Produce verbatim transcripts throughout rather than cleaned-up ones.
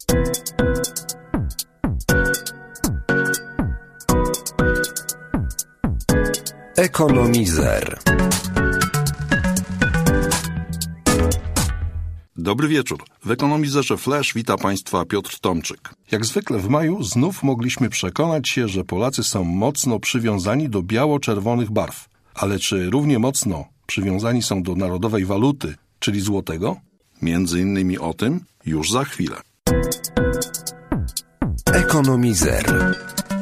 Ekonomizer. Dobry wieczór. W Ekonomizerze Flash wita Państwa Piotr Tomczyk. Jak zwykle w maju znów mogliśmy przekonać się, że Polacy są mocno przywiązani do biało-czerwonych barw. Ale czy równie mocno przywiązani są do narodowej waluty, czyli złotego? Między innymi o tym już za chwilę. Ekonomizer.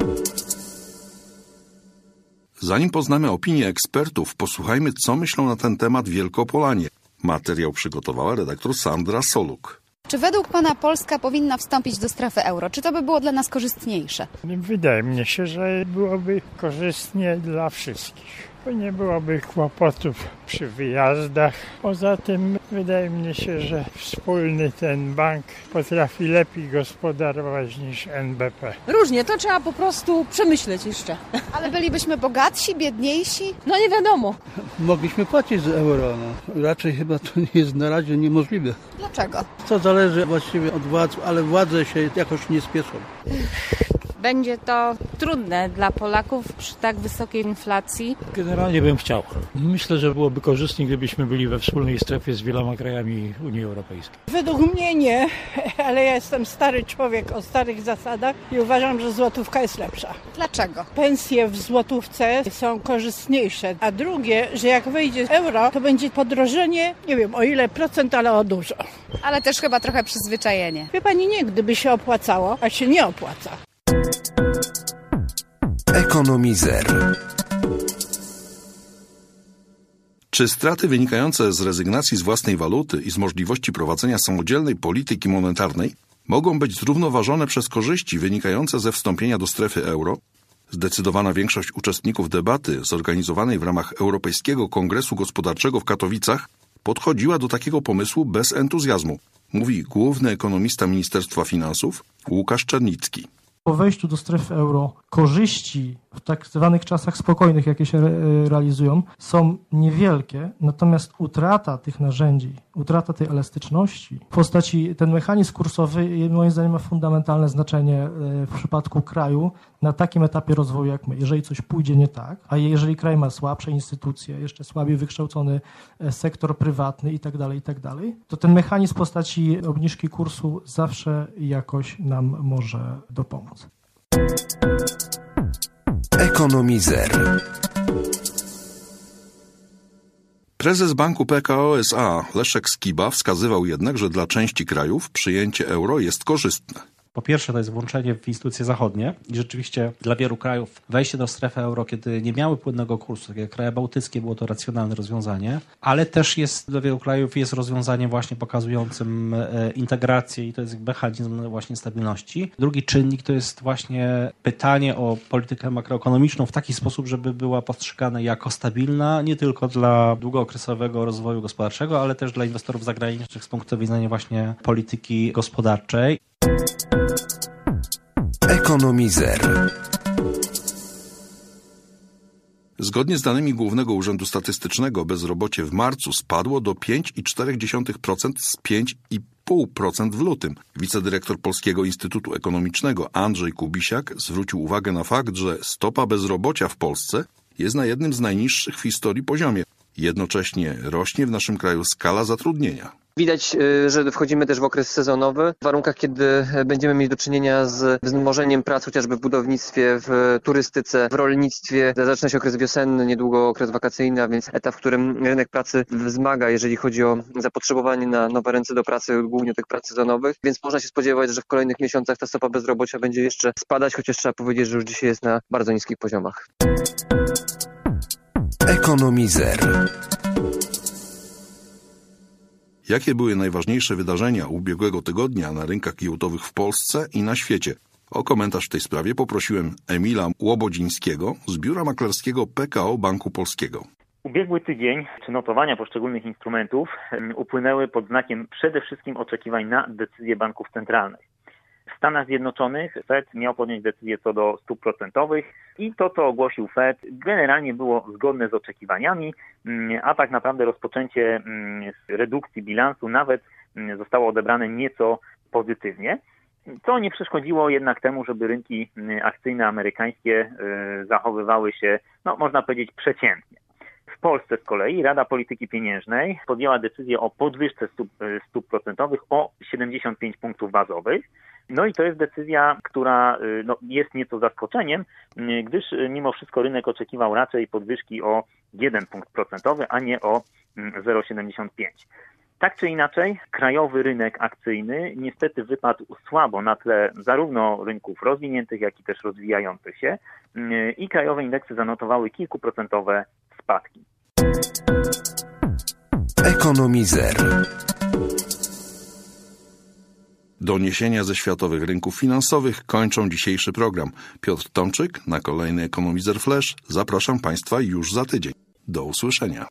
Zanim poznamy opinię ekspertów, posłuchajmy, co myślą na ten temat Wielkopolanie. Materiał przygotowała redaktor Sandra Soluk. Czy według Pana Polska powinna wstąpić do strefy euro? Czy to by było dla nas korzystniejsze? Wydaje mi się, że byłoby korzystnie dla wszystkich, bo nie byłoby kłopotów przy wyjazdach. Poza tym wydaje mi się, że wspólny ten bank potrafi lepiej gospodarować niż N B P. Różnie, to trzeba po prostu przemyśleć jeszcze. Ale bylibyśmy bogatsi, biedniejsi? No nie wiadomo. Mogliśmy płacić z euro. No. Raczej chyba to nie jest na razie niemożliwe. Dlaczego? To zależy właściwie od władz, ale władze się jakoś nie spieszą. Będzie to trudne dla Polaków przy tak wysokiej inflacji. Generalnie bym chciał. Myślę, że byłoby korzystnie, gdybyśmy byli we wspólnej strefie z wieloma krajami Unii Europejskiej. Według mnie nie, ale ja jestem stary człowiek o starych zasadach i uważam, że złotówka jest lepsza. Dlaczego? Pensje w złotówce są korzystniejsze, a drugie, że jak wejdzie euro, to będzie podrożenie, nie wiem o ile procent, ale o dużo. Ale też chyba trochę przyzwyczajenie. Wie pani, nie, gdyby się opłacało, a się nie opłaca. Ekonomizer. Czy straty wynikające z rezygnacji z własnej waluty i z możliwości prowadzenia samodzielnej polityki monetarnej mogą być zrównoważone przez korzyści wynikające ze wstąpienia do strefy euro? Zdecydowana większość uczestników debaty zorganizowanej w ramach Europejskiego Kongresu Gospodarczego w Katowicach podchodziła do takiego pomysłu bez entuzjazmu, mówi główny ekonomista Ministerstwa Finansów Łukasz Czernicki. Po wejściu do strefy euro korzyści w tak zwanych czasach spokojnych, jakie się re- realizują, są niewielkie, natomiast utrata tych narzędzi, utrata tej elastyczności w postaci, ten mechanizm kursowy moim zdaniem ma fundamentalne znaczenie w przypadku kraju na takim etapie rozwoju jak my. Jeżeli coś pójdzie nie tak, a jeżeli kraj ma słabsze instytucje, jeszcze słabiej wykształcony sektor prywatny i tak dalej, i tak dalej, to ten mechanizm w postaci obniżki kursu zawsze jakoś nam może dopomóc. Ekonomizer. Prezes Banku P K O S A Leszek Skiba wskazywał jednak, że dla części krajów przyjęcie euro jest korzystne. Po pierwsze, to jest włączenie w instytucje zachodnie i rzeczywiście dla wielu krajów wejście do strefy euro, kiedy nie miały płynnego kursu, tak jak kraje bałtyckie, było to racjonalne rozwiązanie, ale też jest dla wielu krajów jest rozwiązaniem właśnie pokazującym integrację i to jest mechanizm właśnie stabilności. Drugi czynnik to jest właśnie pytanie o politykę makroekonomiczną w taki sposób, żeby była postrzegana jako stabilna nie tylko dla długookresowego rozwoju gospodarczego, ale też dla inwestorów zagranicznych z punktu widzenia właśnie polityki gospodarczej. Ekonomizer. Zgodnie z danymi Głównego Urzędu Statystycznego bezrobocie w marcu spadło do pięć przecinek cztery procent z pięć przecinek pięć procent w lutym. Wicedyrektor Polskiego Instytutu Ekonomicznego Andrzej Kubisiak zwrócił uwagę na fakt, że stopa bezrobocia w Polsce jest na jednym z najniższych w historii poziomie. Jednocześnie rośnie w naszym kraju skala zatrudnienia. Widać, że wchodzimy też w okres sezonowy, w warunkach, kiedy będziemy mieć do czynienia z wzmożeniem prac chociażby w budownictwie, w turystyce, w rolnictwie. Zaczyna się okres wiosenny, niedługo okres wakacyjny, a więc etap, w którym rynek pracy wzmaga, jeżeli chodzi o zapotrzebowanie na nowe ręce do pracy, głównie tych prac sezonowych. Więc można się spodziewać, że w kolejnych miesiącach ta stopa bezrobocia będzie jeszcze spadać, chociaż trzeba powiedzieć, że już dzisiaj jest na bardzo niskich poziomach. Ekonomizer. Jakie były najważniejsze wydarzenia ubiegłego tygodnia na rynkach giełdowych w Polsce i na świecie? O komentarz w tej sprawie poprosiłem Emila Łobodzińskiego z biura maklerskiego P K O Banku Polskiego. Ubiegły tydzień, czy notowania poszczególnych instrumentów upłynęły pod znakiem przede wszystkim oczekiwań na decyzje banków centralnych. W Stanach Zjednoczonych Fed miał podjąć decyzję co do stóp procentowych i to, co ogłosił Fed, generalnie było zgodne z oczekiwaniami, a tak naprawdę rozpoczęcie redukcji bilansu nawet zostało odebrane nieco pozytywnie. Co nie przeszkodziło jednak temu, żeby rynki akcyjne amerykańskie zachowywały się, no można powiedzieć, przeciętnie. W Polsce z kolei Rada Polityki Pieniężnej podjęła decyzję o podwyżce stóp, stóp procentowych o siedemdziesiąt pięć punktów bazowych. No i to jest decyzja, która no, jest nieco zaskoczeniem, gdyż mimo wszystko rynek oczekiwał raczej podwyżki o jeden punkt procentowy, a nie o zero przecinek siedemdziesiąt pięć. Tak czy inaczej, krajowy rynek akcyjny niestety wypadł słabo na tle zarówno rynków rozwiniętych, jak i też rozwijających się i krajowe indeksy zanotowały kilkuprocentowe spadki. Ekonomizer. Doniesienia ze światowych rynków finansowych kończą dzisiejszy program. Piotr Tomczyk na kolejny Ekonomizer Flash. Zapraszam Państwa już za tydzień. Do usłyszenia.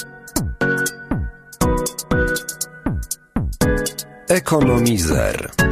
Ekonomizer.